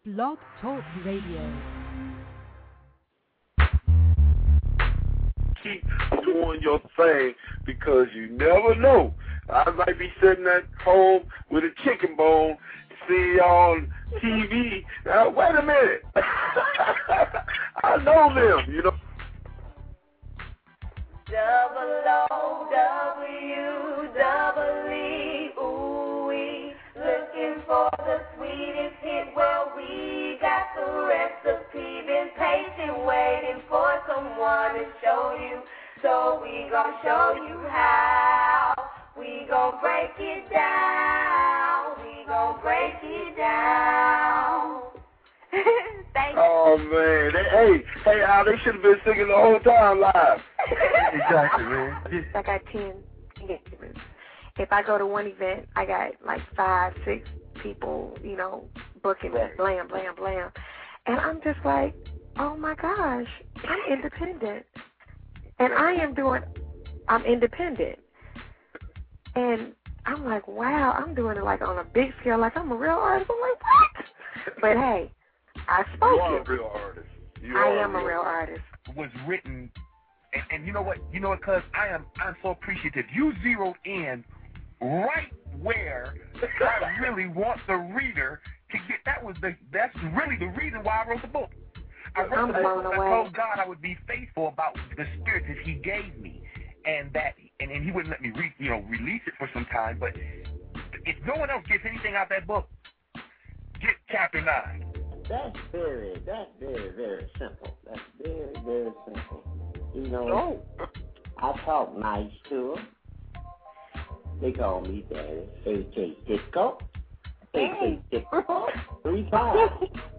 Blog Talk Radio. Keep doing your thing because you never know. I might be sitting at home with a chicken bone, see y'all on TV. Now, wait a minute. I know them, you know. WOWE, ooh-wee, looking for the sweetest hit. Well, we got the recipe, been patient, waiting for someone to show you. So we gon' show you how. We gon' break it down. We gon' break it down. Thank you. Oh, man. Hey, Al, they should have been singing the whole time live. Exactly, man. I got 10 instruments. If I go to one event, I got like 5, 6 people, you know, booking me, blam, blam, blam. And I'm just like, oh, my gosh, I'm independent. And I'm independent. And I'm like, wow, I'm doing it like on a big scale, like I'm a real artist. I'm like, what? But hey, I spoke You are it. a real artist. I am a real artist. Was written, and you know what, cuz I'm so appreciative. You zeroed in right where I really want the reader to get. That's really the reason why I wrote the book. I wrote the book. I told God I would be faithful about the spirit that He gave me, and He wouldn't let me release it for some time. But if no one else gets anything out of that book, get chapter 9. That's very, very simple. That's very, very simple. You know, I talk nice to them. They call me Daddy. AK Disco. AK Disco. 3 times.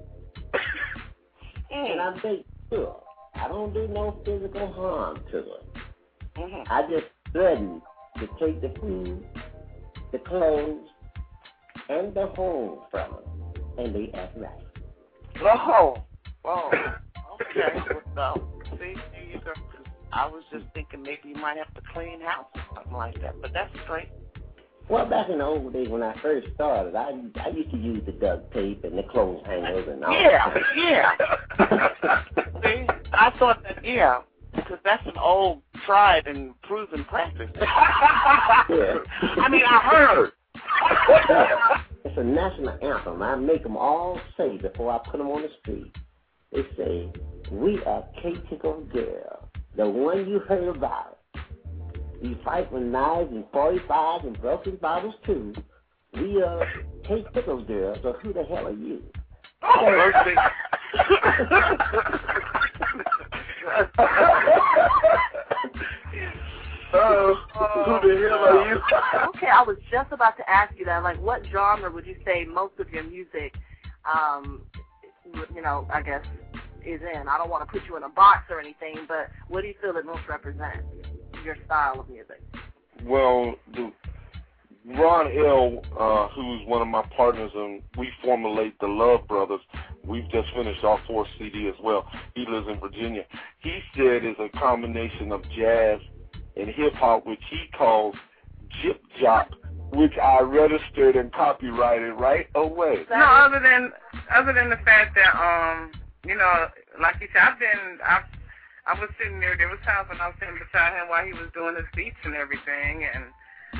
And I make sure I don't do no physical harm to them. I just threaten to take the food, the clothes, and the home from them. And they act right. Oh, okay. Well, see, I was just thinking maybe you might have to clean house or something like that, but that's great. Well, back in the old days when I first started, I used to use the duct tape and the clothes hangers and all that. Yeah. See, I thought that, because that's an old, tried and proven practice. Yeah. I mean, I heard. It's a national anthem. I make them all say before I put them on the street. They say, we are K-Tickle Girl, the one you heard about. We fight with knives and 45s and broken bottles too. We are K-Tickle Girl, so who the hell are you? Who the hell are you? Okay, I was just about to ask you that. Like, what genre would you say most of your music, I guess, is in? I don't want to put you in a box or anything, but what do you feel it most represents, your style of music? Well, Ron L., who's one of my partners, and we formulate the Love Brothers. We've just finished our 4th CD as well. He lives in Virginia. He said it's a combination of jazz and hip-hop, which he calls Jip Jop, which I registered and copyrighted right away. No, other than the fact that, like you said, I was sitting there was times when I was sitting beside him while he was doing his speech and everything, and,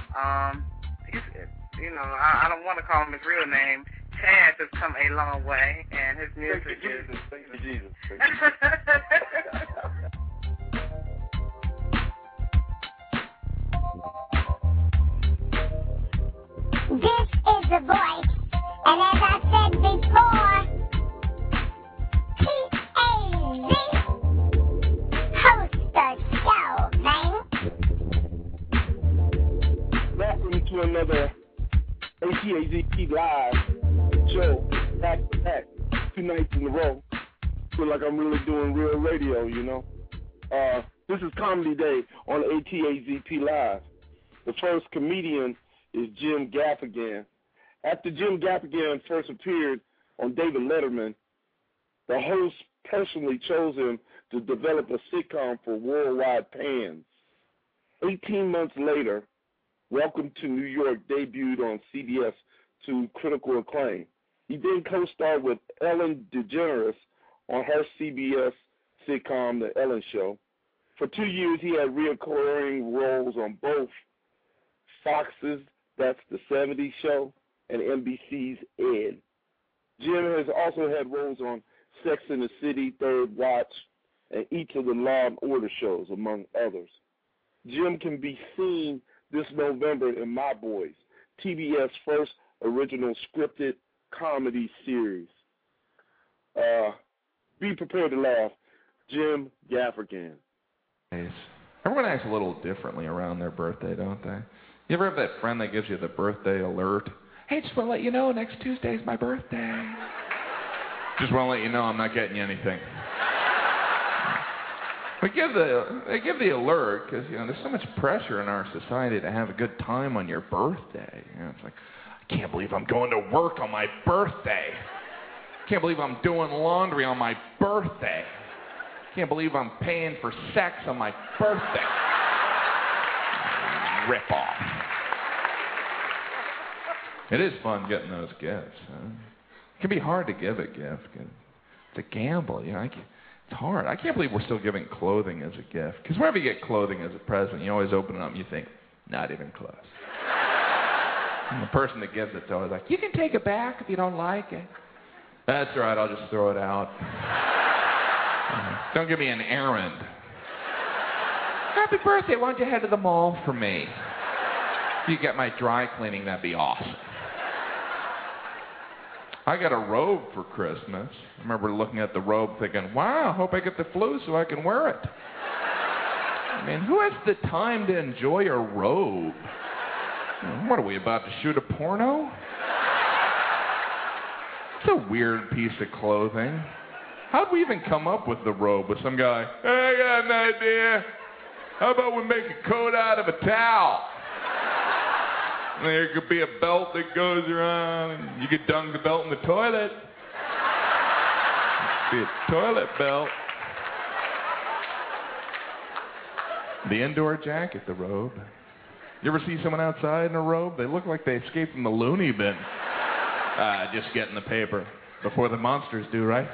I don't want to call him his real name. Chad has come a long way, and his music is... Thank you, Jesus. This is The Voice, and as I said before, T-A-Z, host the show, man. Welcome to another ATAZP Live show, back to back, 2 nights in a row. Feel like I'm really doing real radio, This is Comedy Day on ATAZP Live. The first comedian is Jim Gaffigan. After Jim Gaffigan first appeared on David Letterman, the host personally chose him to develop a sitcom for worldwide fans. 18 months later, Welcome to New York debuted on CBS to critical acclaim. He then co-starred with Ellen DeGeneres on her CBS sitcom, The Ellen Show. For 2 years, he had recurring roles on both Fox's That's the 70s Show and NBC's Ed. Jim has also had roles on Sex and the City, Third Watch, and each of the Law and Order shows, among others. Jim can be seen this November in My Boys, TBS' first original scripted comedy series. Be prepared to laugh. Jim Gaffigan. Everyone acts a little differently around their birthday, don't they? You ever have that friend that gives you the birthday alert? Hey, just want to let you know, next Tuesday's my birthday. Just want to let you know I'm not getting you anything. They give the alert because, there's so much pressure in our society to have a good time on your birthday. It's like, I can't believe I'm going to work on my birthday. I can't believe I'm doing laundry on my birthday. I can't believe I'm paying for sex on my birthday. Rip off. It is fun getting those gifts. It can be hard to give a gift. It's a gamble, It's hard. I can't believe we're still giving clothing as a gift. Because whenever you get clothing as a present, you always open it up and you think, not even close. And the person that gives it's always like, you can take it back if you don't like it. That's all right, I'll just throw it out. Don't give me an errand. Happy birthday, why don't you head to the mall for me? If you get my dry cleaning, that'd be awesome. I got a robe for Christmas. I remember looking at the robe thinking, wow, I hope I get the flu so I can wear it. I mean, who has the time to enjoy a robe? What are we, about to shoot a porno? It's a weird piece of clothing. How'd we even come up with the robe with some guy, hey, I got an idea. How about we make a coat out of a towel? And there could be a belt that goes around, and you could dunk the belt in the toilet. Be a toilet belt. The indoor jacket, the robe. You ever see someone outside in a robe? They look like they escaped from the loony bin. Just getting the paper before the monsters do, right?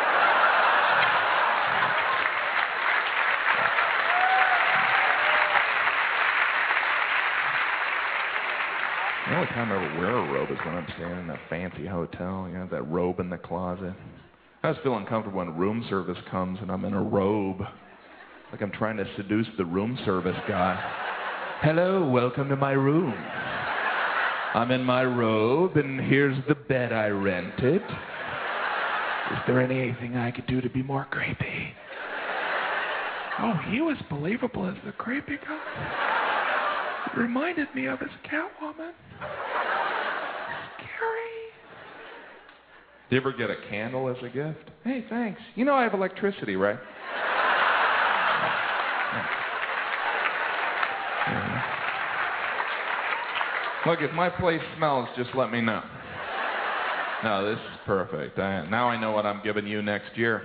The only time I ever wear a robe is when I'm staying in a fancy hotel. That robe in the closet. I just feel uncomfortable when room service comes and I'm in a robe. Like I'm trying to seduce the room service guy. Hello, welcome to my room. I'm in my robe and here's the bed I rented. Is there anything I could do to be more creepy? Oh, he was believable as the creepy guy. It reminded me of his Catwoman. Scary. You ever get a candle as a gift? Hey, thanks. I have electricity, right? Look, if my place smells, just let me know. No, this is perfect. Now I know what I'm giving you next year.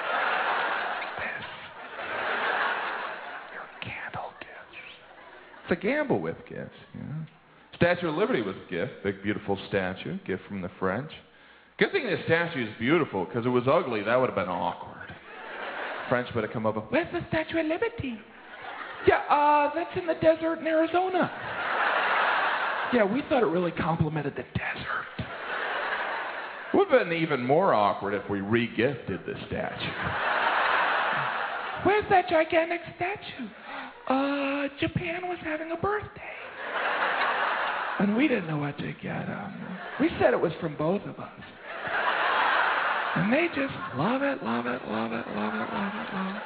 It's a gamble with gifts, Statue of Liberty was a gift, big beautiful statue, gift from the French. Good thing the statue is beautiful, because if it was ugly, that would have been awkward. French would have come up with, where's the Statue of Liberty? Yeah, that's in the desert in Arizona. Yeah, we thought it really complimented the desert. It would have been even more awkward if we re-gifted the statue. Where's that gigantic statue? Japan was having a birthday. And we didn't know what to get them. We said it was from both of us. And they just love it, love it, love it, love it, love it, love it.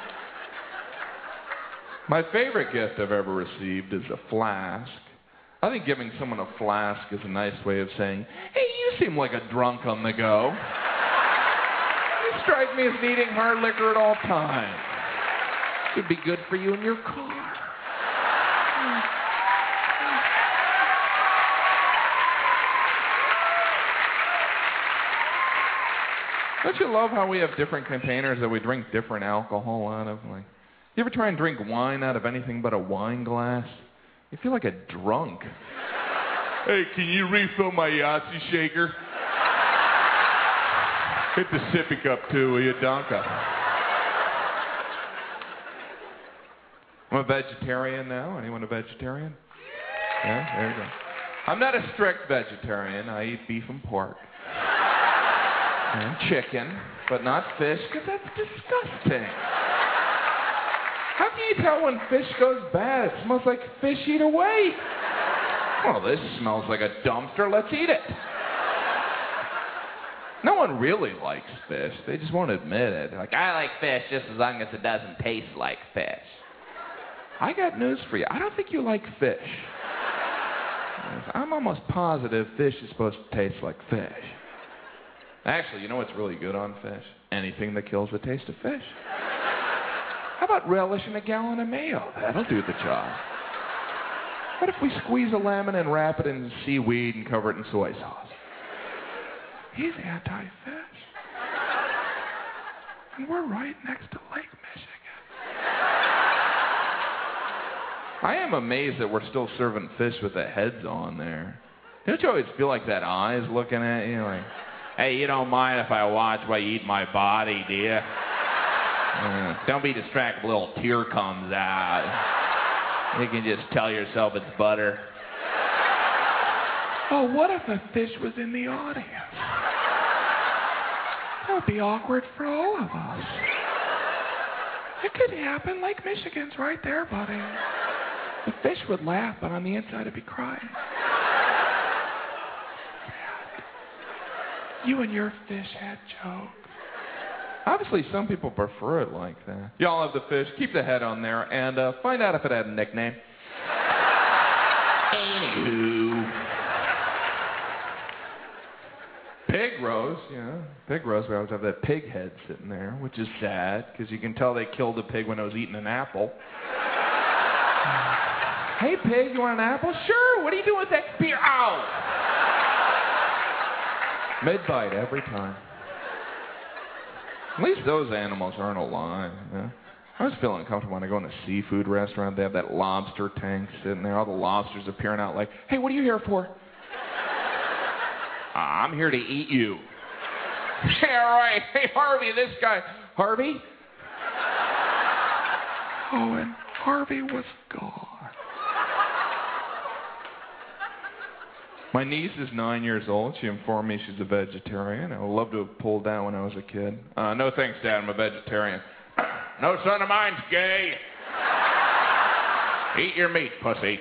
My favorite gift I've ever received is a flask. I think giving someone a flask is a nice way of saying, hey, you seem like a drunk on the go. You strike me as needing hard liquor at all times. It'd be good for you in your car. Don't you love how we have different containers that we drink different alcohol out of? Like, you ever try and drink wine out of anything but a wine glass? You feel like a drunk. Hey, can you refill my Yahtzee shaker? Hit the sippy cup too, will you, Donka? I'm a vegetarian now. Anyone a vegetarian? Yeah, there you go. I'm not a strict vegetarian. I eat beef and pork. And chicken, but not fish, because that's disgusting. How can you tell when fish goes bad? It smells like fish eat away. Well, this smells like a dumpster. Let's eat it. No one really likes fish. They just won't admit it. They're like, I like fish just as long as it doesn't taste like fish. I got news for you. I don't think you like fish. I'm almost positive fish is supposed to taste like fish. Actually, you know what's really good on fish? Anything that kills the taste of fish. How about relishing a gallon of mayo? That'll do the job. What if we squeeze a lemon and wrap it in seaweed and cover it in soy sauce? He's anti-fish. And we're right next to Lake Michigan. I am amazed that we're still serving fish with the heads on there. Don't you always feel like that eye's looking at you like, hey, you don't mind if I watch while you eat my body, do you? Don't be distracted, a little tear comes out. You can just tell yourself it's butter. Oh, what if a fish was in the audience? That would be awkward for all of us. It could happen. Lake Michigan's right there, buddy. The fish would laugh, but on the inside it'd be crying. You and your fish head joke. Obviously, some people prefer it like that. Y'all have the fish. Keep the head on there and find out if it had a nickname. Anywho. Pig roast, pig roast. We always have that pig head sitting there, which is sad because you can tell they killed a pig when it was eating an apple. Hey, pig, you want an apple? Sure. What are you doing with that spear? Ow! Mid-bite every time. At least those animals aren't alive. Yeah? I was feeling comfortable when I go in a seafood restaurant. They have that lobster tank sitting there. All the lobsters appearing out like, hey, what are you here for? I'm here to eat you. Yeah, right. Hey, Harvey, this guy. Harvey? Oh, and Harvey was gone. My niece is 9 years old. She informed me she's a vegetarian. I would love to have pulled down when I was a kid. No thanks, Dad. I'm a vegetarian. No son of mine's gay. Eat your meat, pussy.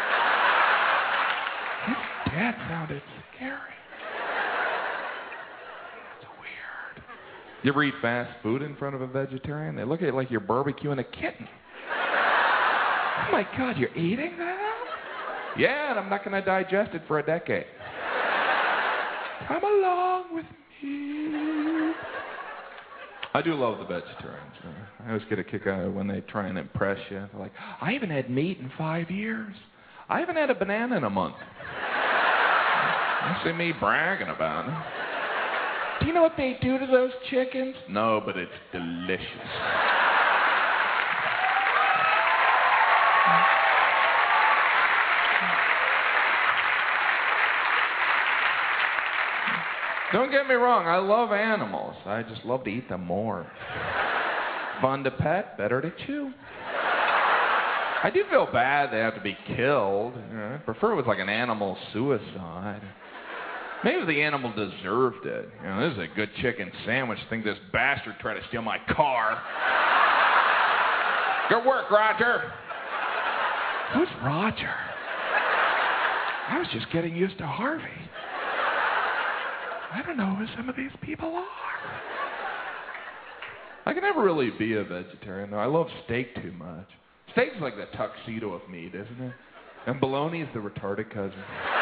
His dad sounded scary. It's weird. You ever eat fast food in front of a vegetarian? They look at it like you're barbecuing a kitten. Oh, my God, you're eating that? Yeah, and I'm not going to digest it for a decade. Come along with me. I do love the vegetarians. I always get a kick out of it when they try and impress you. They're like, I haven't had meat in 5 years. I haven't had a banana in a month. You see me bragging about it. Do you know what they do to those chickens? No, but it's delicious. Don't get me wrong, I love animals. I just love to eat them more. Fun to pet, better to chew. I do feel bad they have to be killed. I prefer it was like an animal suicide. Maybe the animal deserved it. This is a good chicken sandwich. I think this bastard tried to steal my car. Good work, Roger. Who's Roger? I was just getting used to Harvey. I don't know who some of these people are. I can never really be a vegetarian, though. I love steak too much. Steak's like the tuxedo of meat, isn't it? And bologna is the retarded cousin.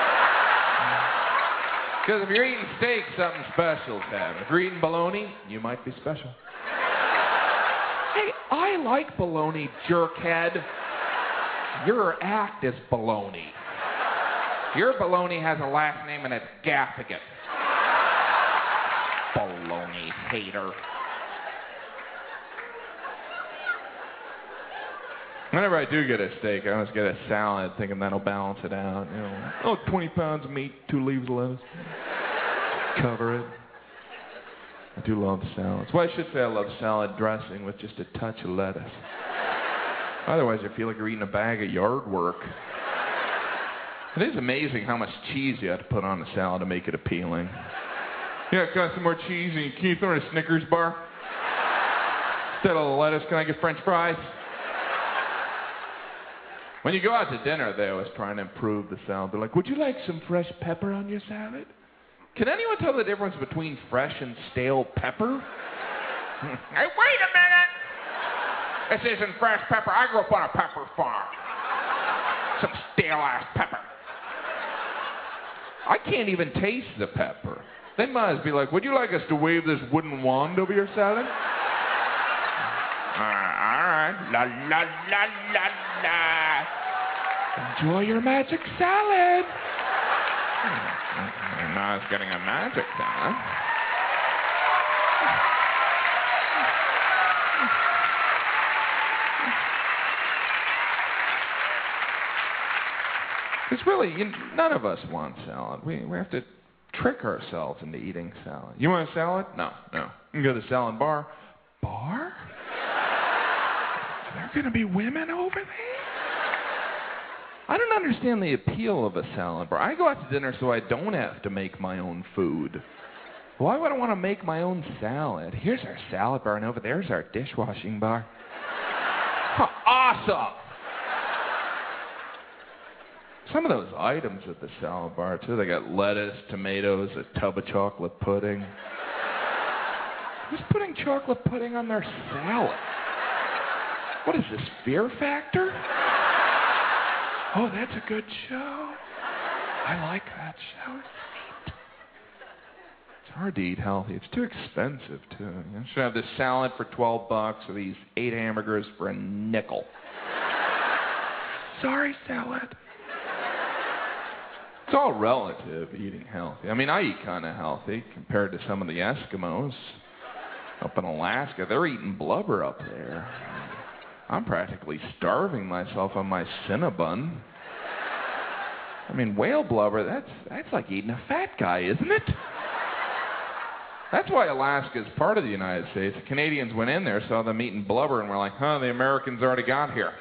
Because if you're eating steak, something special's happening. If you're eating bologna, you might be special. Hey, I like bologna, jerkhead. Your act is baloney. Your baloney has a last name and it's Gaffigan. Baloney hater. Whenever I do get a steak, I always get a salad thinking that'll balance it out. 20 pounds of meat, 2 leaves of lettuce. Cover it. I do love salads. Well, I should say I love salad dressing with just a touch of lettuce. Otherwise, you feel like you're eating a bag of yard work. It is amazing how much cheese you have to put on a salad to make it appealing. Yeah, got some more cheese, and can you throw in a Snickers bar? Instead of lettuce, can I get French fries? When you go out to dinner, they always try and improve the salad. They're like, would you like some fresh pepper on your salad? Can anyone tell the difference between fresh and stale pepper? Hey, wait a minute! This isn't fresh pepper. I grew up on a pepper farm. Some stale-ass pepper. I can't even taste the pepper. They must be like, would you like us to wave this wooden wand over your salad? All right. La, la, la, la, la. Enjoy your magic salad. Now it's getting a magic salad. It's really, none of us want salad. We have to trick ourselves into eating salad. You want a salad? No. You can go to the salad bar. Bar? Are there going to be women over there? I don't understand the appeal of a salad bar. I go out to dinner so I don't have to make my own food. Why would I want to make my own salad? Here's our salad bar, and over there's our dishwashing bar. Awesome! Some of those items at the salad bar, too, they got lettuce, tomatoes, a tub of chocolate pudding. Who's putting chocolate pudding on their salad? What is this, Fear Factor? Oh, that's a good show. I like that show. It's neat. It's hard to eat healthy. It's too expensive, too. You should have this salad for $12 or these 8 hamburgers for a nickel. Sorry, salad. It's all relative, eating healthy. I mean, I eat kind of healthy compared to some of the Eskimos up in Alaska. They're eating blubber up there. I'm practically starving myself on my Cinnabon. I mean, whale blubber, that's like eating a fat guy, isn't it? That's why Alaska is part of the United States. The Canadians went in there, saw them eating blubber, and were like, the Americans already got here.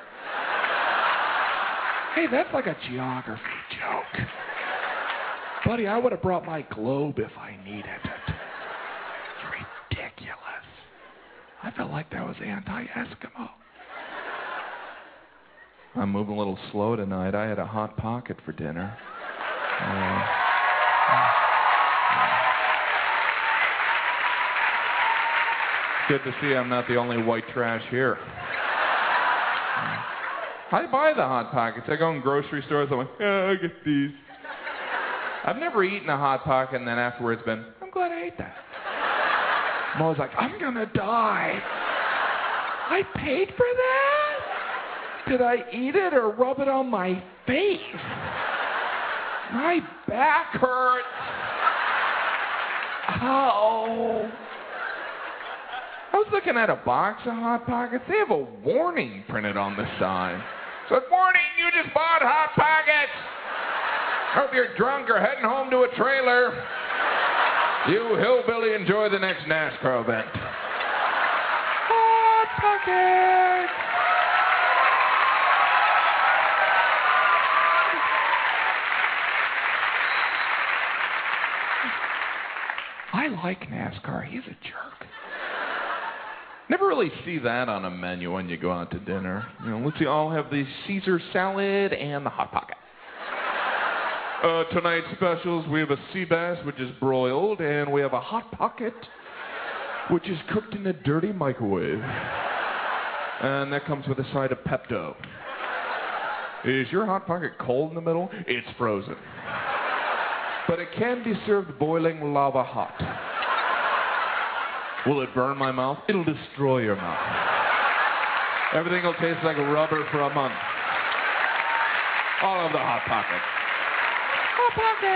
Hey, that's like a geography joke. Buddy, I would have brought my globe if I needed it. It's ridiculous. I felt like that was anti-Eskimo. I'm moving a little slow tonight. I had a Hot Pocket for dinner. Good to see I'm not the only white trash here. I buy the Hot Pockets. I go in grocery stores. I'm like, I get these. I've never eaten a Hot Pocket and then afterwards been, I'm glad I ate that. I'm always like, I'm going to die. I paid for that? Did I eat it or rub it on my face? My back hurts. Ow. I was looking at a box of Hot Pockets. They have a warning printed on the side. It said, warning, you just bought Hot Pockets. Hope you're drunk or heading home to a trailer. You hillbilly, enjoy the next NASCAR event. Hot Pockets. I like NASCAR. He's a jerk. Never really see that on a menu when you go out to dinner. Let's see, I'll have the Caesar salad and the Hot Pocket. Tonight's specials, we have a sea bass, which is broiled, and we have a Hot Pocket, which is cooked in a dirty microwave. And that comes with a side of Pepto. Is your Hot Pocket cold in the middle? It's frozen. But it can be served boiling lava hot. Will it burn my mouth? It'll destroy your mouth. Everything will taste like rubber for a month. All of the Hot Pockets. Hot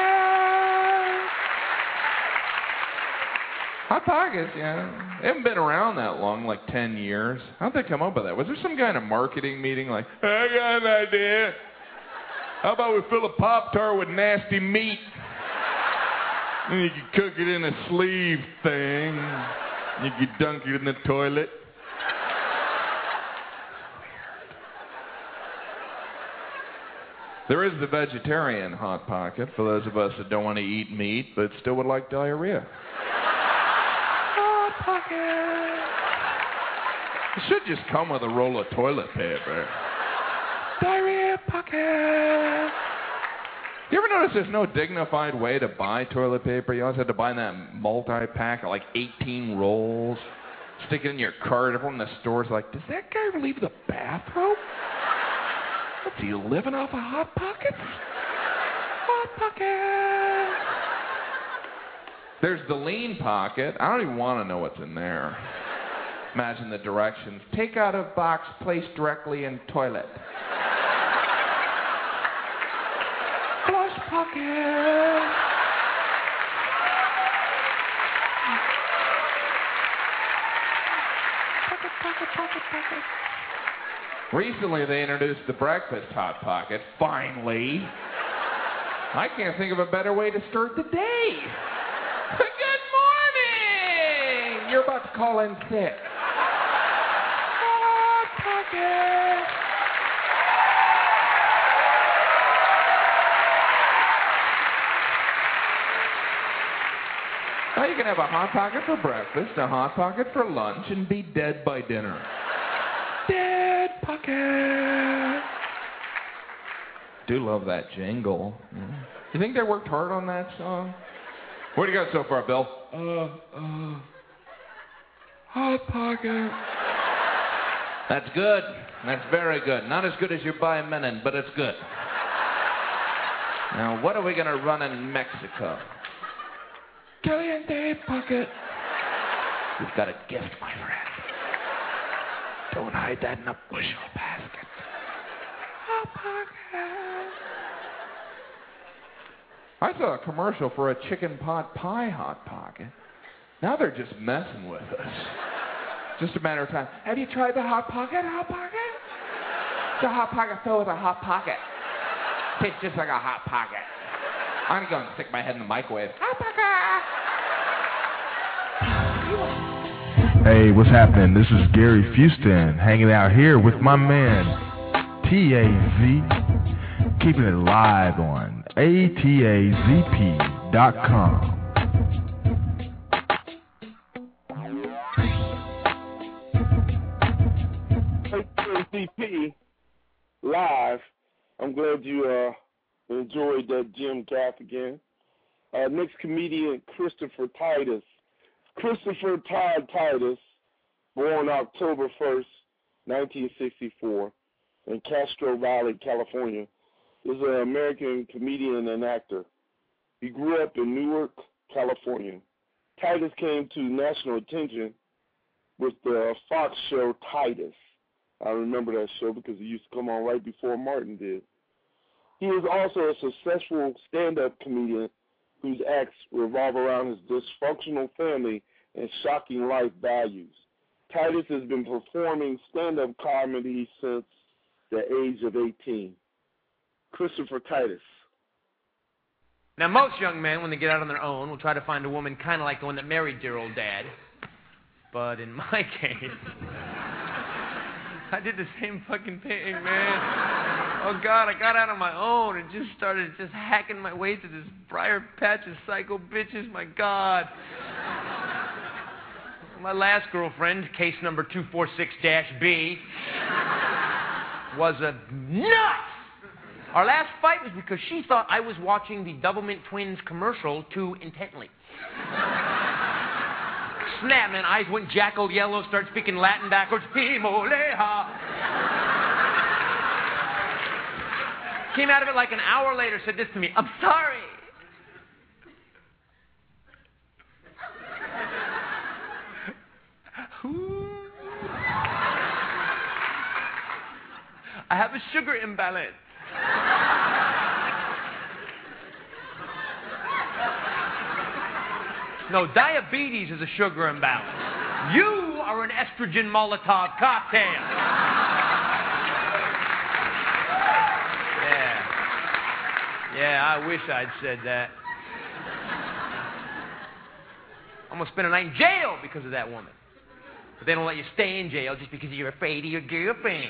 Pockets! Hot Pockets, yeah. They haven't been around that long, like 10 years. How'd they come up with that? Was there some kind of marketing meeting like, I got an idea. How about we fill a Pop-Tart with nasty meat? And you can cook it in a sleeve thing. You can dunk it in the toilet. There is the vegetarian Hot Pocket for those of us that don't want to eat meat but still would like diarrhea. Hot Pocket. It should just come with a roll of toilet paper. Diarrhea Pocket. You ever notice there's no dignified way to buy toilet paper? You always have to buy that multi-pack of like 18 rolls. Stick it in your cart. Everyone in the store's like, does that guy ever leave the bathroom? What's he living off of Hot Pockets? Hot Pocket. There's the lean pocket. I don't even want to know what's in there. Imagine the directions. Take out of box, place directly in toilet. Flush pocket. Pocket. Recently, they introduced the breakfast Hot Pocket. Finally. I can't think of a better way to start the day. Good morning! You're about to call in sick. Hot Pocket. Now you can have a Hot Pocket for breakfast, a Hot Pocket for lunch, and be dead by dinner. Dead Pocket. Do love that jingle. You think they worked hard on that song? What do you got so far, Bill? Hot Pocket. That's good. That's very good. Not as good as your By Menon, but it's good. Now, what are we going to run in Mexico? Caliente Pocket. You've got a gift, my friend. Don't hide that in a bushel basket. Hot Pocket. I saw a commercial for a chicken pot pie Hot Pocket. Now they're just messing with us. Just a matter of time. Have you tried the Hot Pocket? Hot Pocket? It's a Hot Pocket filled with a Hot Pocket. Tastes just like a Hot Pocket. I'm going to stick my head in the microwave. Hot Pocket! Hey, what's happening? This is Gary Fuston hanging out here with my man, TAZ, keeping it live on ATAZP.com. ATAZP live. I'm glad you enjoyed that Jim Gaff again. Next comedian, Christopher Titus. Christopher Todd Titus, born October 1st, 1964, in Castro Valley, California, is an American comedian and actor. He grew up in Newark, California. Titus came to national attention with the Fox show Titus. I remember that show because it used to come on right before Martin did. He is also a successful stand-up comedian whose acts revolve around his dysfunctional family and shocking life values. Titus has been performing stand-up comedy since the age of 18. Christopher Titus. Now, most young men, when they get out on their own, will try to find a woman kind of like the one that married dear old dad. But in my case, I did the same fucking thing, man. Oh, God, I got out on my own and just started hacking my way through this briar patch of psycho bitches. My God. My last girlfriend, case number 246-B, was a nut. Our last fight was because she thought I was watching the Doublemint Twins commercial too intently. Snap, man, eyes went jackal yellow, started speaking Latin backwards. Himoleha. Came out of it like an hour later, said this to me, I'm sorry. I have a sugar imbalance. No, diabetes is a sugar imbalance. You are an estrogen Molotov cocktail. Yeah, I wish I'd said that. I'm going to spend a night in jail because of that woman. But they don't let you stay in jail just because you're afraid of your girlfriend.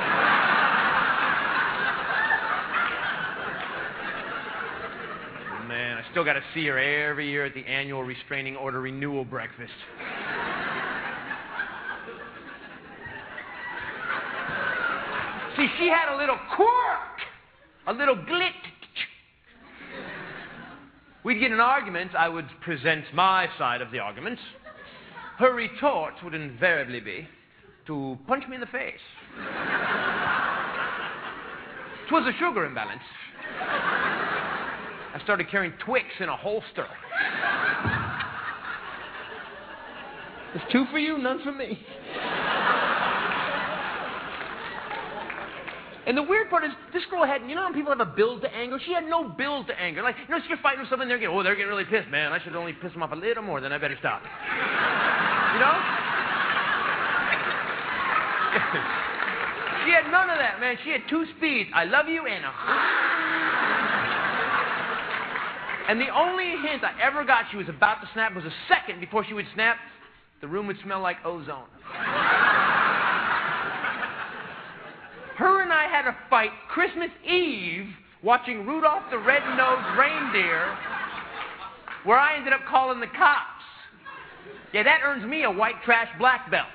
Man, I still got to see her every year at the annual restraining order renewal breakfast. See, she had a little quirk, a little glit. We'd get in arguments. I would present my side of the arguments. Her retorts would invariably be to punch me in the face. 'Twas a sugar imbalance. I started carrying Twix in a holster. There's 2 for you, none for me. And the weird part is, this girl had, you know how people have a build to anger? She had no build to anger. Like, you know, you're fighting with someone, they're getting really pissed. Man, I should only piss them off a little more, then I better stop. You know? She had none of that, man. She had 2 speeds. I love you and a... And the only hint I ever got she was about to snap was a second before she would snap, the room would smell like ozone. Her and I had a fight Christmas Eve watching Rudolph the Red-Nosed Reindeer, where I ended up calling the cops. Yeah, that earns me a white trash black belt.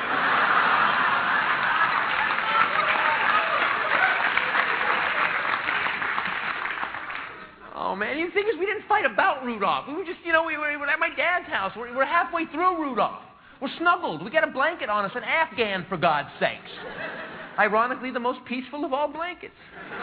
Oh, man, the thing is, we didn't fight about Rudolph. We were just, we were at my dad's house. We're halfway through Rudolph. We're snuggled. We got a blanket on us, an Afghan, for God's sakes. Ironically, the most peaceful of all blankets.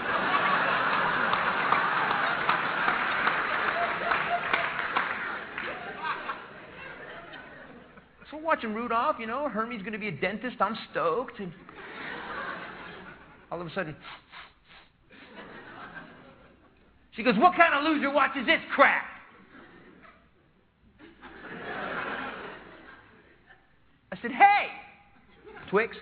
So we're watching Rudolph, Hermie's going to be a dentist. I'm stoked. And all of a sudden, she goes, "What kind of loser watches this crap?" I said, "Hey, Twix."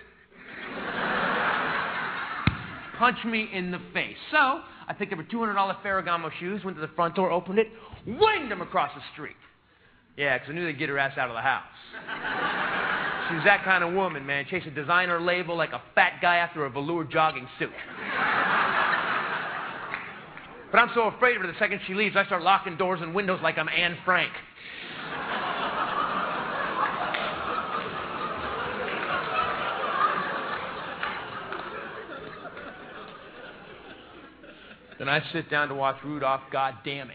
Punch me in the face. So I picked up her $200 Ferragamo shoes, went to the front door, opened it, winged them across the street. Yeah, because I knew they'd get her ass out of the house. She was that kind of woman, man. Chased a designer label like a fat guy after a velour jogging suit. But I'm so afraid of her, the second she leaves, I start locking doors and windows like I'm Anne Frank. Then I sit down to watch Rudolph, God damn it.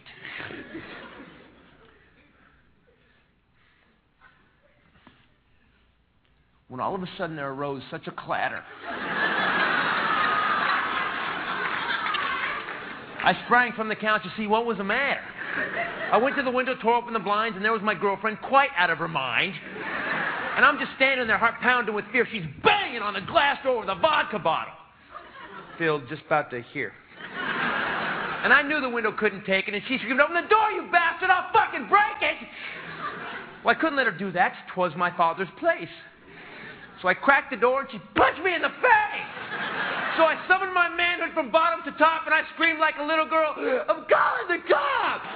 When all of a sudden there arose such a clatter. I sprang from the couch to see what was the matter. I went to the window, tore open the blinds, and there was my girlfriend, quite out of her mind. And I'm just standing there, heart pounding with fear. She's banging on the glass door with a vodka bottle. Filled just about to here. And I knew the window couldn't take it, and she screamed, "Open the door, you bastard! I'll fucking break it!" Well, I couldn't let her do that. 'Twas my father's place. So I cracked the door, and she punched me in the face. So I summoned my manhood from bottom to top, and I screamed like a little girl, "I'm calling the cops!"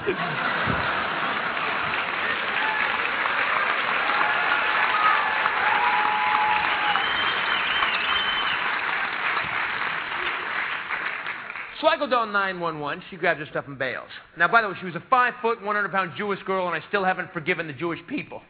So I go down 911. She grabs her stuff and bails. Now, by the way, she was a 5-foot, 100-pound Jewish girl, and I still haven't forgiven the Jewish people.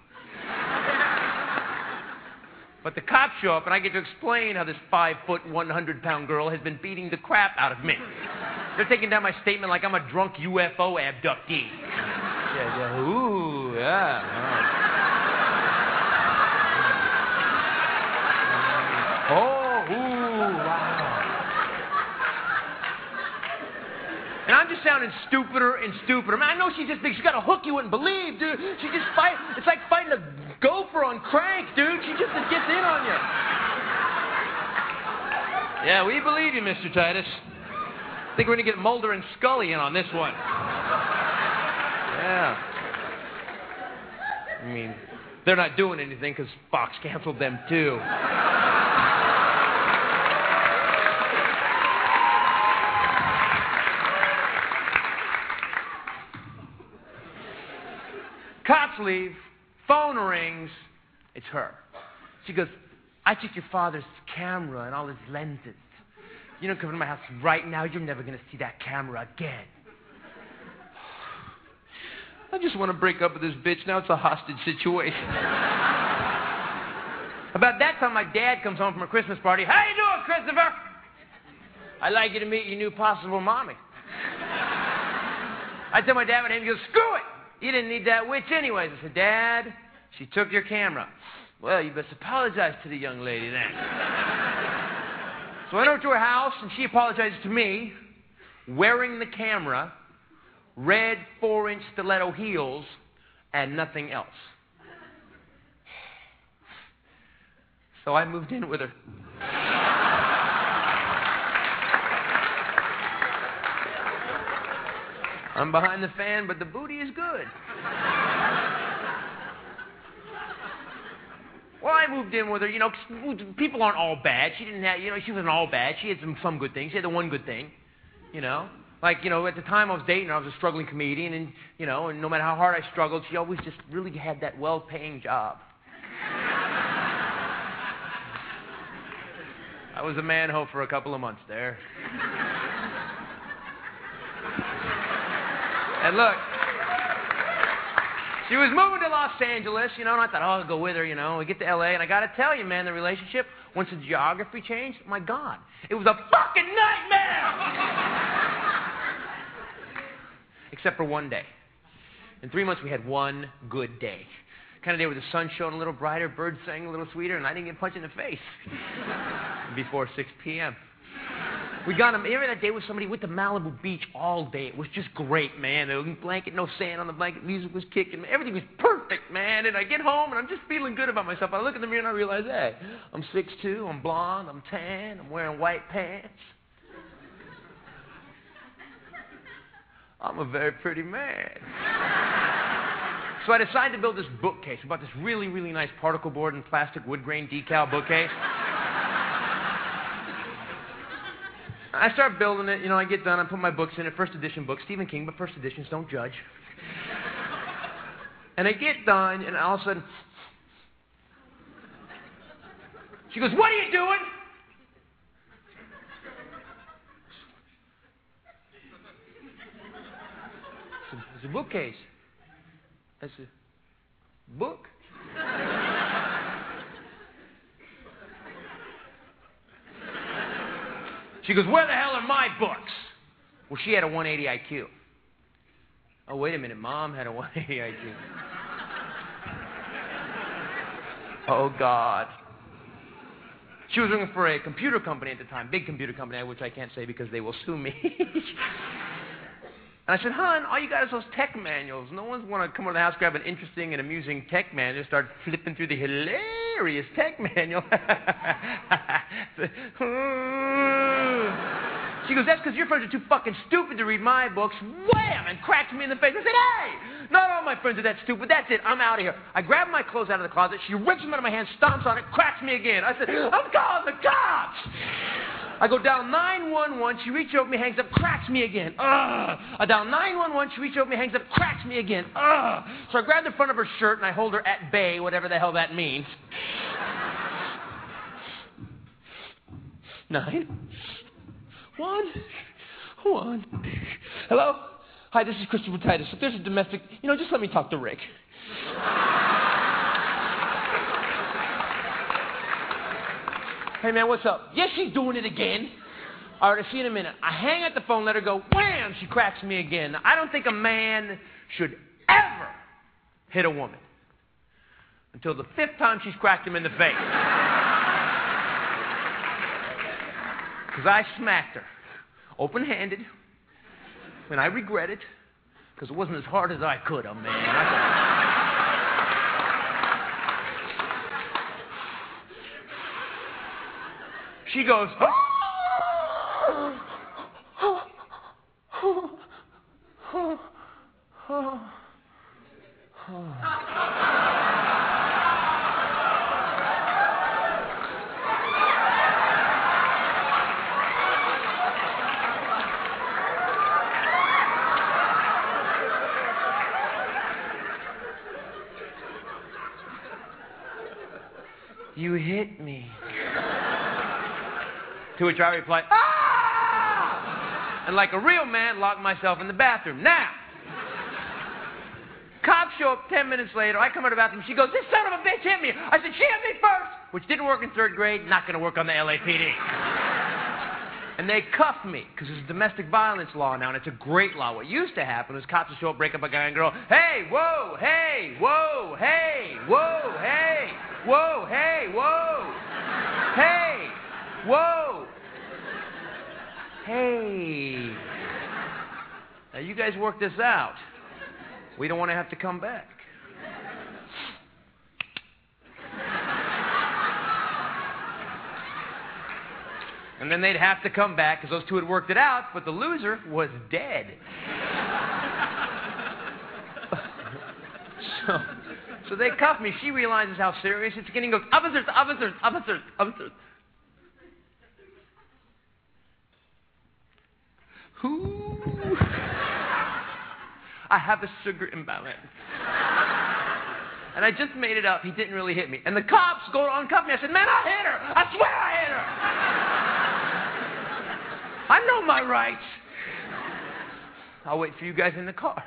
But the cops show up, and I get to explain how this 5-foot, 100-pound girl has been beating the crap out of me. They're taking down my statement like I'm a drunk UFO abductee. Yeah, ooh, yeah. Oh, ooh, wow. And I'm just sounding stupider and stupider. Man, I know she's just big. She's got a hook you wouldn't believe, dude. She just fight. It's like fighting a gopher on crank, dude. She just gets in on you. Yeah, we believe you, Mr. Titus. I think we're going to get Mulder and Scully in on this one. Yeah. I mean, they're not doing anything because Fox canceled them, too. Cops leave. Phone rings. It's her. She goes, I took your father's camera and all his lenses. You don't come to my house right now. You're never going to see that camera again. I just want to break up with this bitch. Now it's a hostage situation. About that time, my dad comes home from a Christmas party. How you doing, Christopher? I'd like you to meet your new possible mommy. I tell my dad my name. He goes, screw it. You didn't need that witch anyways. I said, Dad, she took your camera. Well, you best apologize to the young lady then. So I went over to her house, and she apologized to me, wearing the camera, red 4-inch stiletto heels, and nothing else. So I moved in with her. I'm behind the fan, but the booty is good. Well, I moved in with her, you know, 'cause people aren't all bad. She didn't have, you know, she wasn't all bad. She had some good things. She had the one good thing, you know. Like, you know, at the time I was dating her, I was a struggling comedian, and, you know, and no matter how hard I struggled, she always just really had that well-paying job. I was a man-ho for a couple of months there. And look, she was moving to Los Angeles, you know, and I thought, oh, I'll go with her, you know. We get to L.A., and I got to tell you, man, the relationship, once the geography changed, my God, it was a fucking nightmare! Except for one day. In 3 months, we had one good day. Kind of day where the sun shone a little brighter, birds sang a little sweeter, and I didn't get punched in the face before 6 p.m. We got him every that day with somebody with the Malibu Beach all day. It was just great, man. There was blanket, no sand on the blanket. Music was kicking. Everything was perfect, man. And I get home, and I'm just feeling good about myself. I look in the mirror, and I realize, hey, I'm 6'2", I'm blonde, I'm tan, I'm wearing white pants. I'm a very pretty man. So I decided to build this bookcase. We bought this really, really nice particle board and plastic wood grain decal bookcase. I start building it, you know, I get done, I put my books in it, first edition books, Stephen King, but first editions, don't judge. And I get done, and all of a sudden, she goes, what are you doing? It's a bookcase. That's a book. She goes, where the hell are my books? Well, she had a 180 IQ. Oh, wait a minute. Mom had a 180 IQ. Oh, God. She was working for a computer company at the time, big computer company, which I can't say because they will sue me. And I said, hon, all you got is those tech manuals. No one's want to come over the house, grab an interesting and amusing tech manual, start flipping through the hilarious tech manual. She goes, that's because your friends are too fucking stupid to read my books. Wham! And cracked me in the face. I said, hey! Not all my friends are that stupid. That's it. I'm out of here. I grab my clothes out of the closet. She rips them out of my hand, stomps on it, cracks me again. I said, I'm calling the cops! I go down 911. She reaches over me, hangs up, cracks me again. I dial 911. She reaches over me, hangs up, cracks me again. So I grab the front of her shirt and I hold her at bay, whatever the hell that means. 911. Hello? Hi, this is Christopher Titus. If there's a domestic, you know, just let me talk to Rick. Hey, man, what's up? Yes, she's doing it again. All right, I'll see you in a minute. I hang up the phone, let her go. Wham! She cracks me again. I don't think a man should ever hit a woman until the 5th time she's cracked him in the face. Because I smacked her, open-handed, and I regret it, because it wasn't as hard as I could have, man. She goes, You hit me. To which I replied, ah! And like a real man, locked myself in the bathroom. Now, cops show up 10 minutes later. I come out of the bathroom. She goes, this son of a bitch hit me. I said, she hit me first. Which didn't work in 3rd grade. Not going to work on the LAPD. And they cuffed me, because there's a domestic violence law now, and it's a great law. What used to happen was cops would show up, break up a guy and girl, hey, whoa, hey, whoa, hey, whoa, hey, whoa, hey, whoa, hey, whoa, hey. Now, you guys work this out. We don't want to have to come back. And then they'd have to come back because those two had worked it out, but the loser was dead. So they cuffed me. She realizes how serious it's getting. Goes, officers, officers, officers, officers. Who? I have a sugar imbalance. And I just made it up. He didn't really hit me. And the cops go to uncuff me. I said, man, I hit her. I swear I hit her. I know my rights. I'll wait for you guys in the car.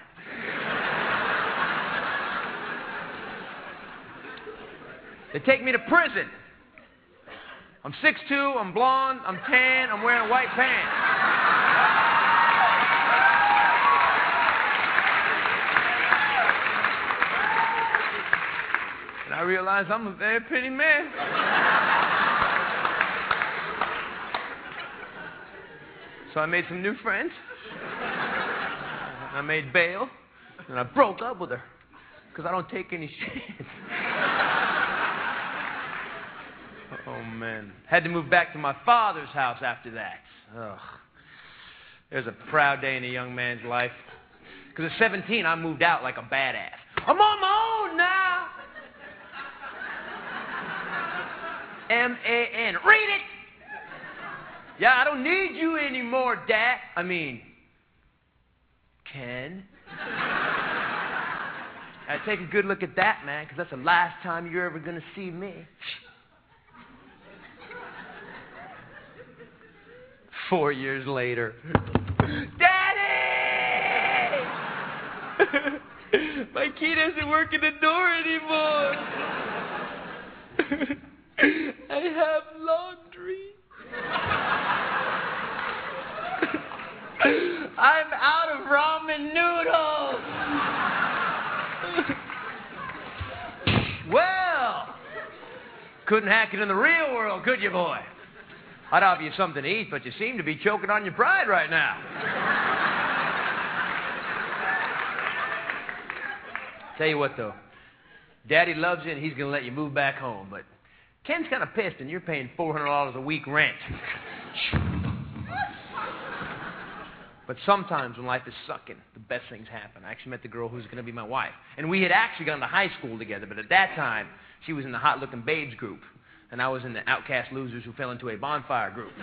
They take me to prison. I'm 6'2", I'm blonde, I'm tan, I'm wearing white pants. And I realize I'm a very pretty man. So I made some new friends. I made bail. And I broke up with her. Because I don't take any shit. Oh, man. Had to move back to my father's house after that. Ugh. There's a proud day in a young man's life. Because at 17, I moved out like a badass. I'm on my own now. M-A-N. Read it. Yeah, I don't need you anymore, Dad. I mean, Ken. Now, take a good look at that, man, because that's the last time you're ever going to see me. 4 years later. Daddy! My key doesn't work in the door anymore. I have laundry. I'm out of ramen noodles. Well, couldn't hack it in the real world, could you, boy? I'd offer you something to eat, but you seem to be choking on your pride right now. Tell you what, though. Daddy loves you, and he's going to let you move back home, but Ken's kind of pissed, and you're paying $400 a week rent. But sometimes when life is sucking, the best things happen. I actually met the girl who's going to be my wife. And we had actually gone to high school together, but at that time, she was in the hot-looking babes group, and I was in the outcast losers who fell into a bonfire group.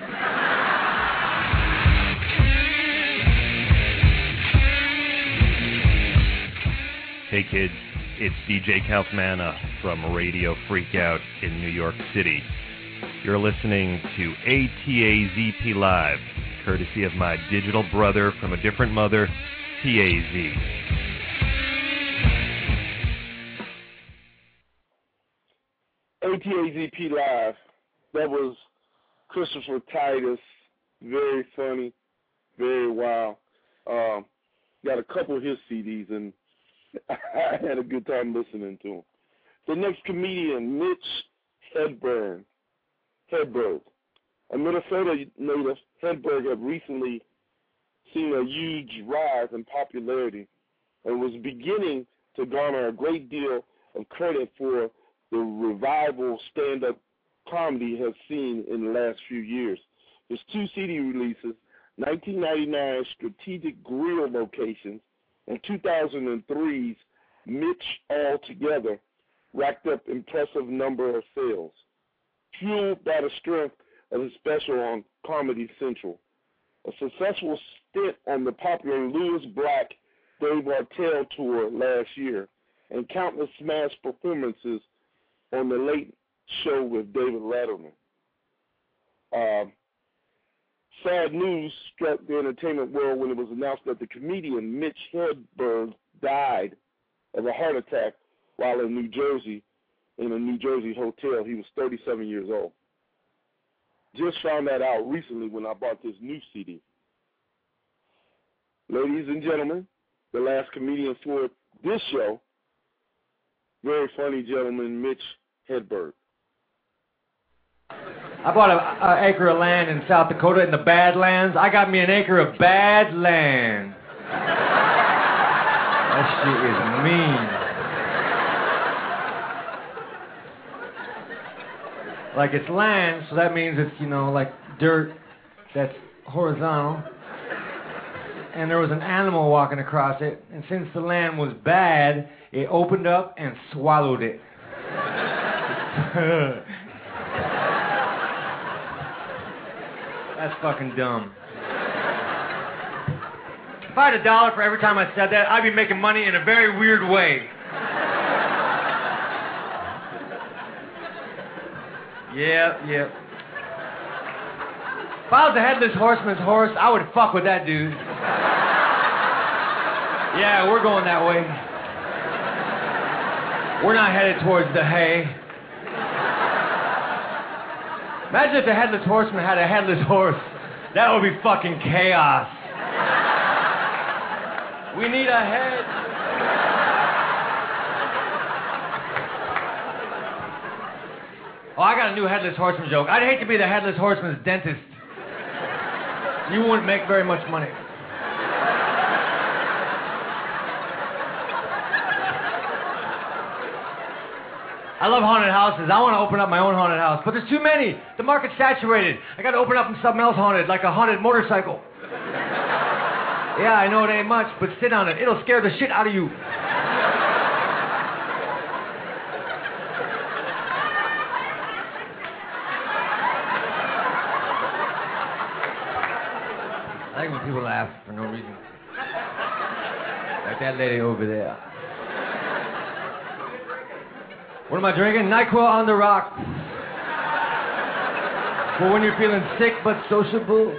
Hey, kids. It's DJ Kaufmanna from Radio Freakout in New York City. You're listening to ATAZP Live, courtesy of my digital brother from a different mother, TAZ. ATAZP Live. That was Christopher Titus. Very funny, very wild. Got a couple of his CDs, and I had a good time listening to him. The next comedian, Mitch Hedberg. A Minnesota native, Hedberg had recently seen a huge rise in popularity and was beginning to garner a great deal of credit for the revival stand-up comedy has seen in the last few years. His 2 CD releases, 1999's Strategic Grill Locations and 2003's Mitch All Together, racked up impressive number of sales, fueled by the strength of his special on Comedy Central. A successful stint on the popular Louis Black Dave Artell tour last year, and countless smash performances on the late show with David Letterman. Sad news struck the entertainment world when it was announced that the comedian Mitch Hedberg died of a heart attack while in New Jersey, in a New Jersey hotel. He was 37 years old. Just found that out recently when I bought this new CD. Ladies and gentlemen, the last comedian for this show, very funny gentleman, Mitch Hedberg. I bought an acre of land in South Dakota in the Badlands. I got me an acre of bad land. That shit is mean. Like, it's land, so that means it's, like dirt that's horizontal. And there was an animal walking across it, and since the land was bad, it opened up and swallowed it. That's fucking dumb. If I had $1 for every time I said that, I'd be making money in a very weird way. Yep. If I was the Headless Horseman's horse, I would fuck with that dude. Yeah, we're going that way. We're not headed towards the hay. Imagine if the Headless Horseman had a headless horse. That would be fucking chaos. We need a head. Oh, I got a new Headless Horseman joke. I'd hate to be the Headless Horseman's dentist. You wouldn't make very much money. I love haunted houses. I want to open up my own haunted house, but there's too many. The market's saturated. I got to open up something else haunted, like a haunted motorcycle. Yeah, I know it ain't much, but sit on it. It'll scare the shit out of you. I like when people laugh for no reason. Like that lady over there. What am I drinking? NyQuil on the rock. For when you're feeling sick but sociable.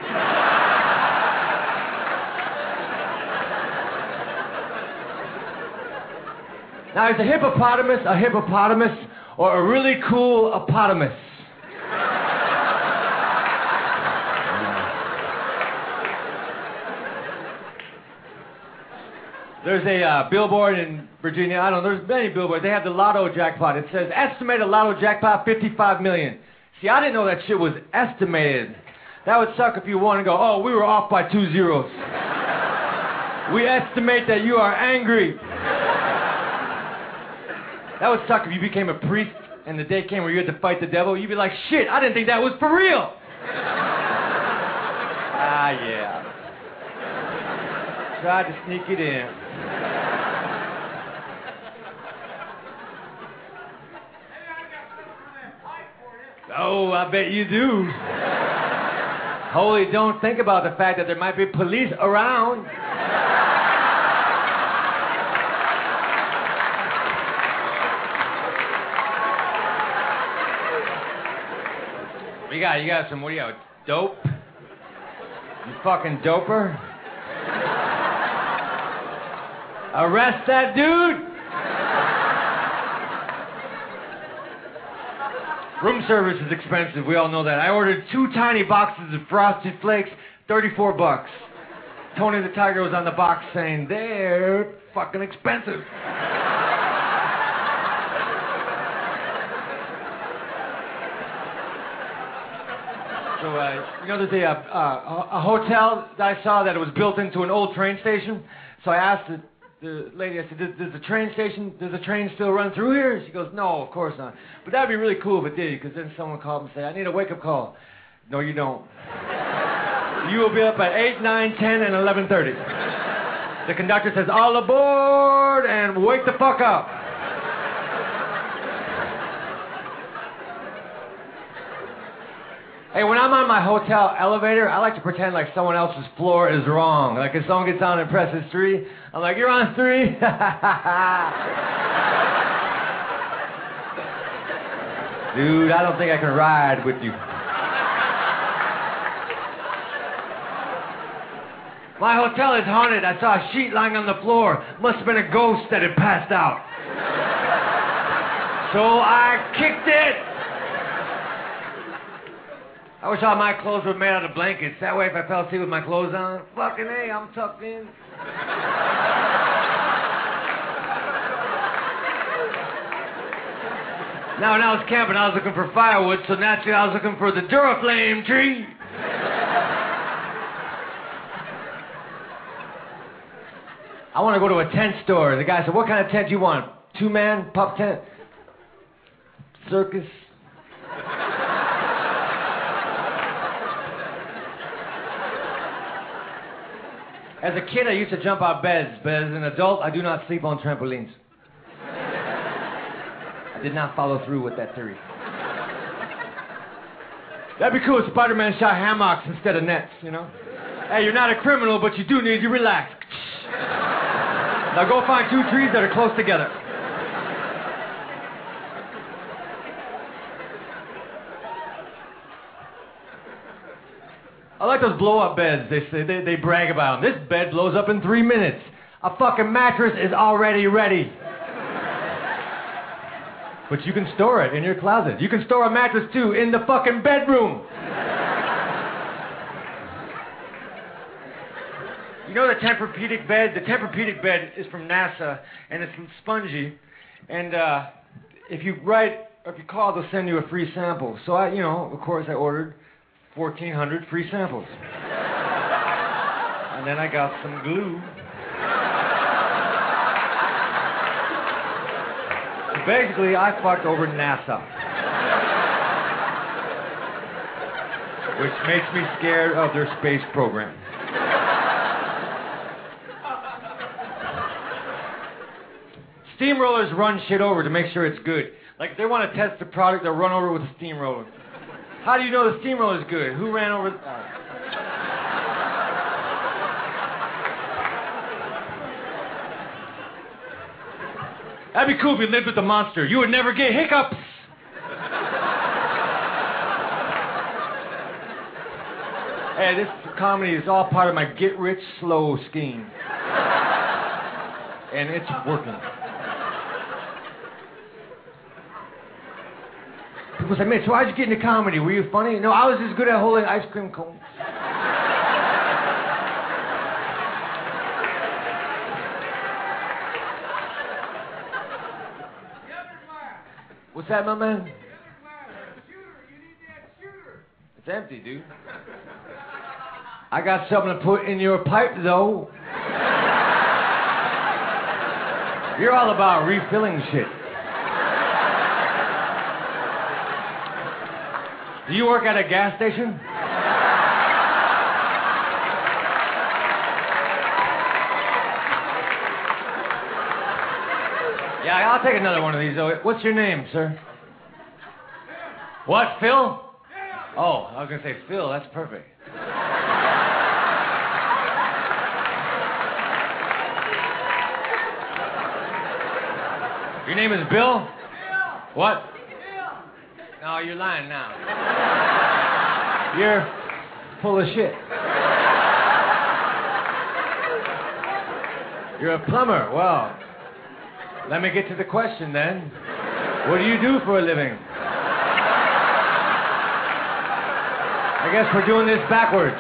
Now, is a hippopotamus, or a really cool opotamus? There's a billboard in Virginia. I don't know. There's many billboards. They have the lotto jackpot. It says, estimated lotto jackpot, $55 million. See, I didn't know that shit was estimated. That would suck if you won and go, oh, we were off by 2 zeros. We estimate that you are angry. That would suck if you became a priest and the day came where you had to fight the devil. You'd be like, shit, I didn't think that was for real. Ah, yeah. Tried to sneak it in. Oh, I bet you do. Holy, don't think about the fact that there might be police around. You got some, what do you got, dope? You fucking doper? Arrest that dude! Room service is expensive, we all know that. I ordered 2 tiny boxes of Frosted Flakes, $34. Tony the Tiger was on the box saying, they're fucking expensive. So, there's a hotel that I saw that it was built into an old train station. So I asked the lady, I said, does the train still run through here? She goes, no, of course not. But that'd be really cool if it did, because then someone called and said, I need a wake-up call. No, you don't. You will be up at 8, 9, 10, and 11:30. The conductor says, all aboard, and wake the fuck up. Hey, when I'm on my hotel elevator, I like to pretend like someone else's floor is wrong. Like if someone gets on and presses 3, I'm like, you're on 3? Dude, I don't think I can ride with you. My hotel is haunted. I saw a sheet lying on the floor. Must have been a ghost that had passed out. So I kicked it. I wish all my clothes were made out of blankets. That way if I fell asleep with my clothes on, fucking A, I'm tucked in. Now when I was camping, I was looking for firewood, so naturally I was looking for the Duraflame tree. I want to go to a tent store. The guy said, what kind of tent do you want? 2-man, pup tent? Circus? As a kid, I used to jump out beds, but as an adult, I do not sleep on trampolines. I did not follow through with that theory. That'd be cool if Spider-Man shot hammocks instead of nets, you know? Hey, you're not a criminal, but you do need to relax. Now go find 2 trees that are close together. I like those blow-up beds. They brag about them. This bed blows up in 3 minutes. A fucking mattress is already ready. But you can store it in your closet. You can store a mattress, too, in the fucking bedroom. You know the Tempur-Pedic bed? The Tempur-Pedic bed is from NASA, and it's spongy. And if you call, they'll send you a free sample. So I, of course, I ordered 1,400 free samples. And then I got some glue. So basically, I fucked over NASA. Which makes me scared of their space program. Steamrollers run shit over to make sure it's good. Like, if they want to test the product, they'll run over with a steamroller. How do you know the steamroller is good? Who ran over the... That'd be cool if you lived with the monster. You would never get hiccups. Hey, this comedy is all part of my get-rich-slow scheme. And it's working. People say, man, so how'd you get into comedy? Were you funny? No, I was just good at holding ice cream cones. What's that, my man? It's empty, dude. I got something to put in your pipe, though. You're all about refilling shit. Do you work at a gas station? Yeah, I'll take another one of these, though. What's your name, sir? What, Phil? Oh, I was going to say Phil. That's perfect. Your name is Bill? What? No, you're lying now. You're full of shit. You're a plumber. Well, let me get to the question then. What do you do for a living? I guess we're doing this backwards.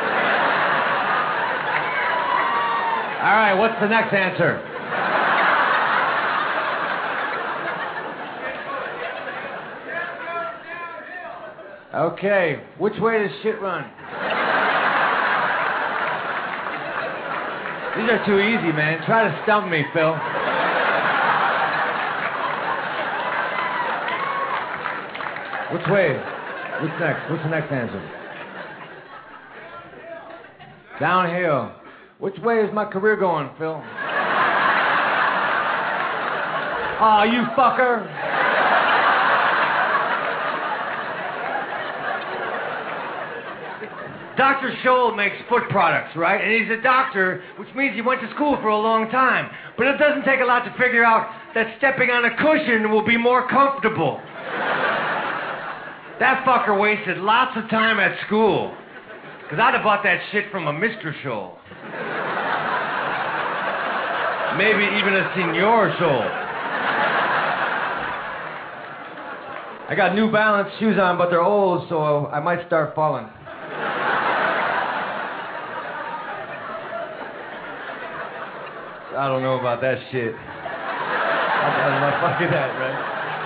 All right, what's the next answer? Okay, which way does shit run? These are too easy, man. Try to stump me, Phil. Which way? What's next? What's the next answer? Downhill. Which way is my career going, Phil? Aw, you fucker. Dr. Scholl makes foot products, right? And he's a doctor, which means he went to school for a long time. But it doesn't take a lot to figure out that stepping on a cushion will be more comfortable. That fucker wasted lots of time at school. Because I'd have bought that shit from a Mr. Show. Maybe even a Senor Show. I got New Balance shoes on, but they're old, so I might start falling. I don't know about that shit. Fuck that, right?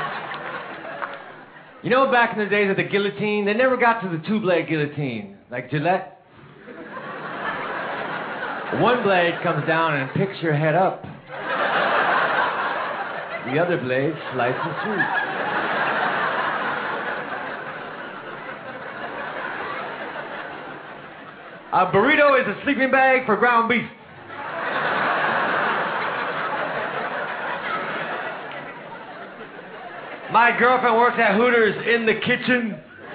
You know, back in the days of the guillotine, they never got to the two-blade guillotine, like Gillette. One blade comes down and picks your head up. The other blade slices through. A burrito is a sleeping bag for ground beef. My girlfriend works at Hooters in the kitchen.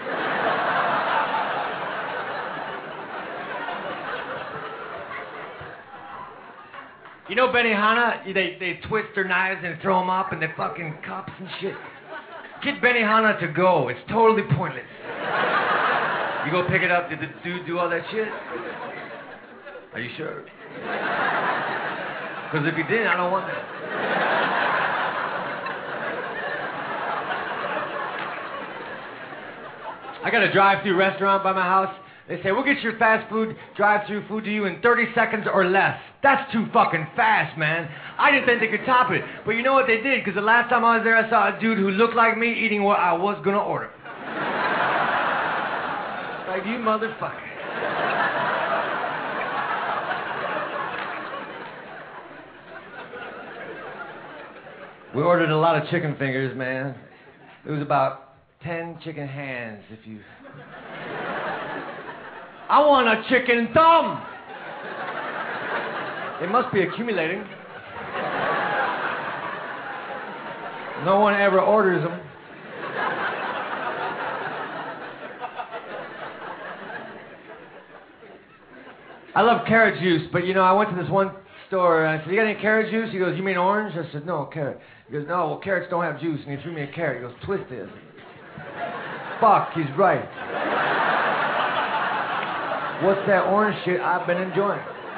You know Benihana? They twist their knives and throw them up and they fucking cups and shit. Get Benihana to go. It's totally pointless. You go pick it up. Did the dude do all that shit? Are you sure? Because if he didn't, I don't want that. I got a drive-through restaurant by my house. They say, we'll get your fast food, drive-through food to you in 30 seconds or less. That's too fucking fast, man. I didn't think they could top it. But you know what they did? Because the last time I was there, I saw a dude who looked like me eating what I was going to order. Like, you motherfucker. We ordered a lot of chicken fingers, man. It was about 10 chicken hands, if you... I want a chicken thumb! It must be accumulating. No one ever orders them. I love carrot juice, but you know, I went to this one store and I said, you got any carrot juice? He goes, you mean orange? I said, no, carrot. He goes, no, well, carrots don't have juice. And he threw me a carrot. He goes, twist it. Fuck, he's right. What's that orange shit I've been enjoying?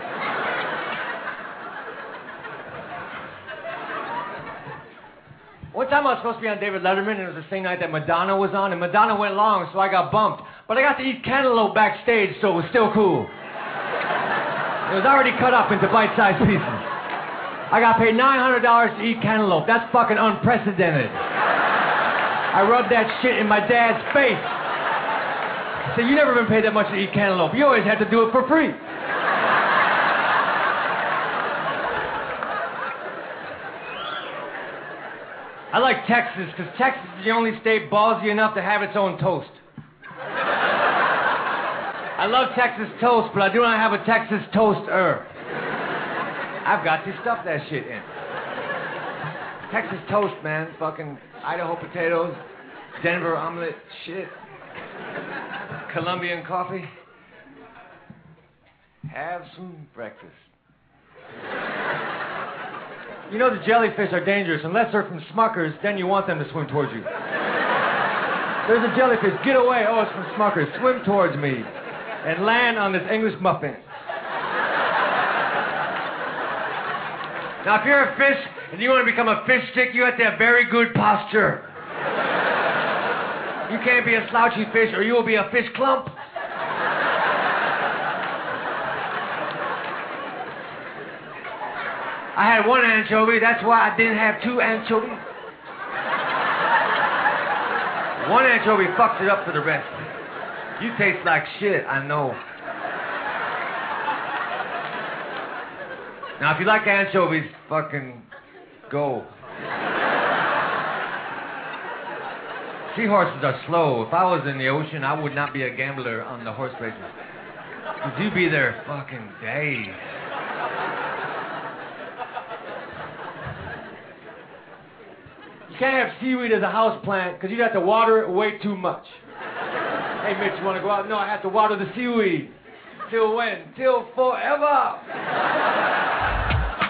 One time I was supposed to be on David Letterman, and it was the same night that Madonna was on, and Madonna went long, so I got bumped. But I got to eat cantaloupe backstage, so it was still cool. It was already cut up into bite-sized pieces. I got paid $900 to eat cantaloupe. That's fucking unprecedented. I rubbed that shit in my dad's face. I said, you never been paid that much to eat cantaloupe. You always had to do it for free. I like Texas, because Texas is the only state ballsy enough to have its own toast. I love Texas toast, but I do not have a Texas toaster. I've got to stuff that shit in. Texas toast, man. Fucking Idaho potatoes, Denver omelet, shit. Colombian coffee. Have some breakfast. You know the jellyfish are dangerous. Unless they're from Smuckers, then you want them to swim towards you. There's a jellyfish. Get away. Oh, it's from Smuckers. Swim towards me. And land on this English muffin. Now, if you're a fish and you want to become a fish stick, you have to have very good posture. You can't be a slouchy fish or you will be a fish clump. I had one anchovy, that's why I didn't have two anchovies. One anchovy fucks it up for the rest. You taste like shit, I know. Now, if you like anchovies, fucking go. Seahorses are slow. If I was in the ocean, I would not be a gambler on the horse races. Because you'd be there fucking days. You can't have seaweed as a house plant because you'd have to water it way too much. Hey, Mitch, you want to go out? No, I have to water the seaweed. Till when? Till forever.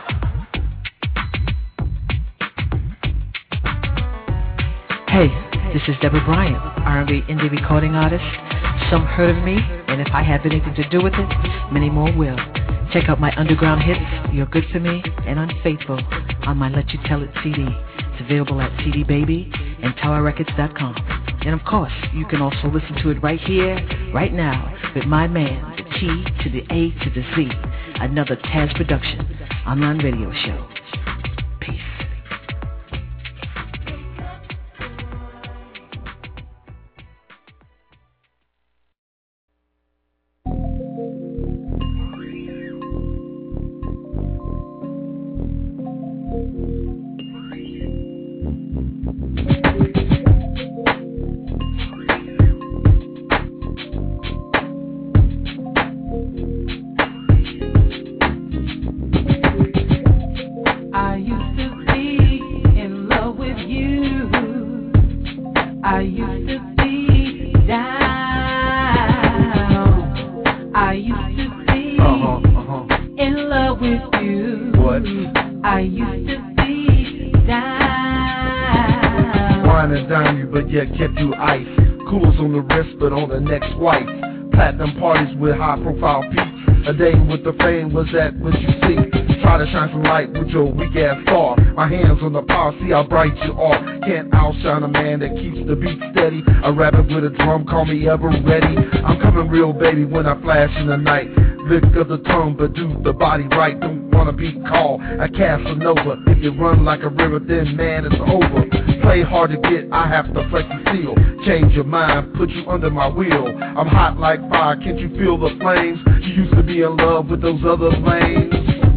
Hey, This is Deborah Bryant, R&B indie recording artist. Some heard of me, and if I have anything to do with it, many more will. Check out my underground hits, You're Good For Me and Unfaithful, on my Let You Tell It CD. It's available at CD Baby and TowerRecords.com. And of course, you can also listen to it right here, right now, with my man, the T to the A to the Z, another Taz Production online radio show. Peace. Kept you ice, coolers on the wrist but on the next wife. Platinum parties with high profile peeps. A day with the fame, was that what you see? Try to shine some light with your weak ass star. My hands on the power, see how bright you are. Can't outshine a man that keeps the beat steady. A rabbit with a drum, call me ever ready. I'm coming real, baby, when I flash in the night. Lick of the tongue, but do the body right. Don't wanna be called a Casanova. If you run like a river, then man, it's over. Play hard to get, I have to flex the steel. Change your mind, put you under my wheel. I'm hot like fire, can't you feel the flames? You used to be in love with those other lanes.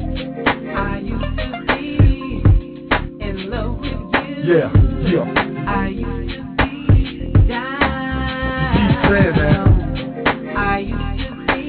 I used to be in love with you. Yeah. I used to be down. Keep saying that. I used to be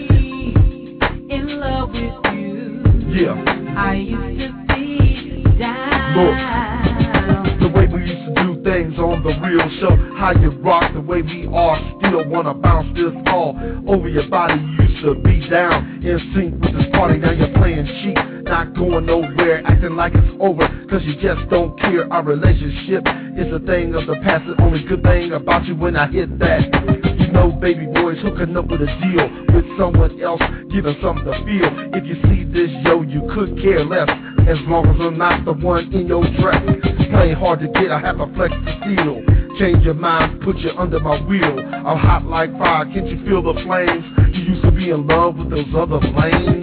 in love with you. Yeah. I used to be down. Look, the way we used to do things on the real show, how you rock, the way we are, still wanna bounce this all over your body. You used to be down in sync with this party, now you're playing cheap, not going nowhere, acting like it's over, cause you just don't care. Our relationship is a thing of the past, the only good thing about you when I hit that. You know, baby boys hooking up with a deal with someone else, giving something to feel. If you see this, yo, you could care less, as long as I'm not the one in your dress. Play hard to get, I have to flex the steel. Change your mind, put you under my wheel. I'm hot like fire, can't you feel the flames? You used to be in love with those other lanes.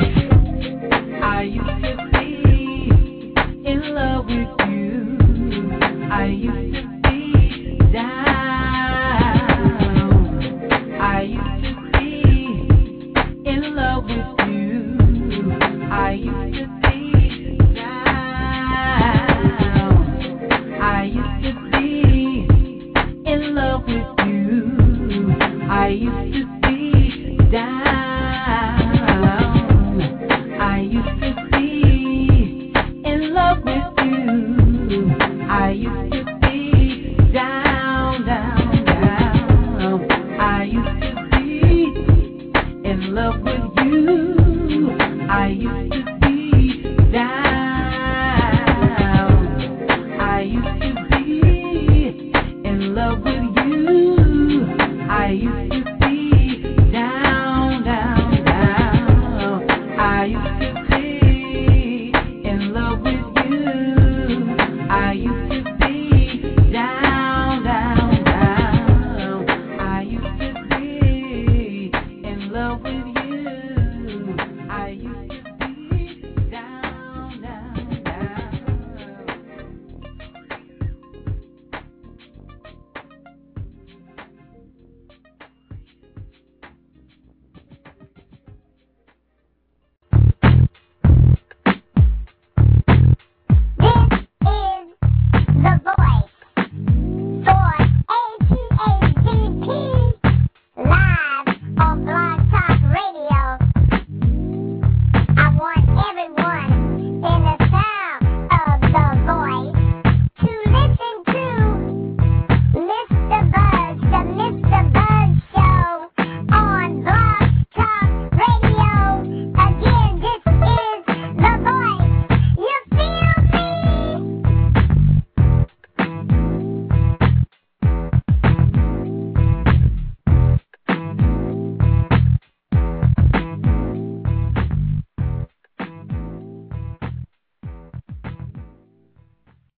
I used to be in love with you. I used to be down. I used to be in love with you. I used to be down. I used to be in love with you. I used to